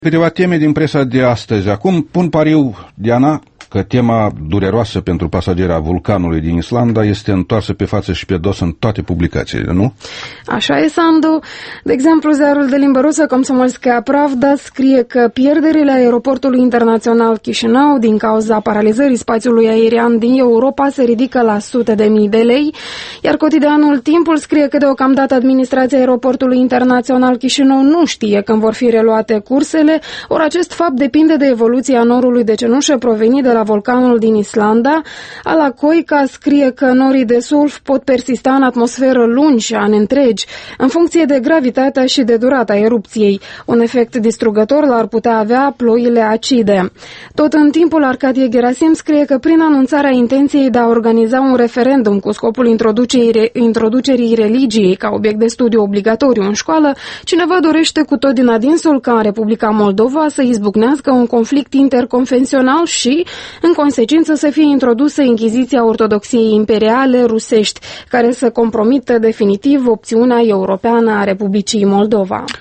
Câteva teme din presa de astăzi. Acum pun pariu, Diana, că tema dureroasă pentru pasagerii vulcanului din Islanda este întoarsă pe față și pe dos în toate publicațiile, nu? Așa e, Sandu. De exemplu, ziarul de limbă rusă Komsomolskaya Pravda scrie că pierderile aeroportului internațional Chișinău din cauza paralizării spațiului aerian din Europa se ridică la sute de mii de lei, iar cotidianul Timpul scrie că deocamdată administrația aeroportului internațional Chișinău nu știe când vor fi reluate cursele, ori acest fapt depinde de evoluția norului de cenușă provenit de la vulcanul din Islanda. Alacoica scrie că norii de sulf pot persista în atmosferă lungi și ani întregi, în funcție de gravitatea și de durata erupției. Un efect distrugător l-ar putea avea ploile acide. Tot în Timpul, Arcadie Gerasim scrie că prin anunțarea intenției de a organiza un referendum cu scopul introducerii religiei ca obiect de studiu obligatoriu în școală, cineva dorește cu tot din adinsul ca în Republica Moldova să izbucnească un conflict interconfesional și, în consecință, să fie introdusă Inchiziția Ortodoxiei Imperiale rusești, care să compromită definitiv opțiunea europeană a Republicii Moldova.